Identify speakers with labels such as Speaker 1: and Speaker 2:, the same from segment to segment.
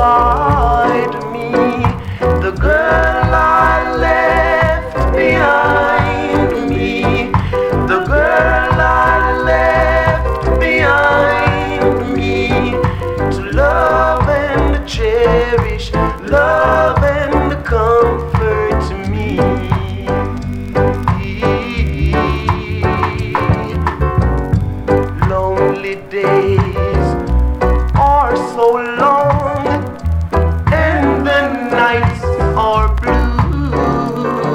Speaker 1: beside me, the girl I left behind me, the girl I left behind me, to love and cherish, love and comfort me. Lonely days are so long and the nights are blue.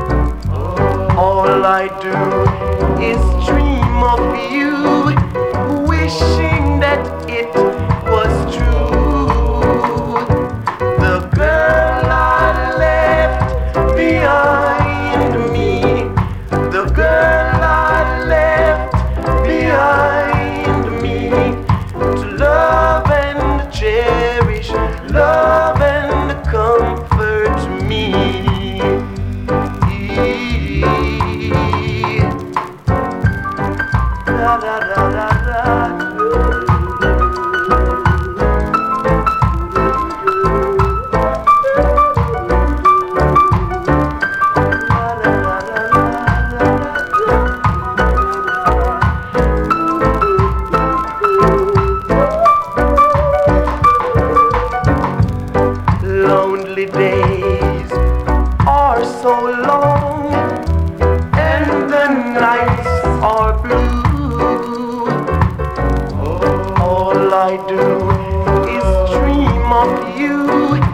Speaker 1: All I do is dream of you, wishing that it was true. The girl I left behind me, the girl I left behind me, to love and cherish, love and comfort me. Da, da, da, da, da. Lonely days are so long and the nights are blue. All I do is dream of you,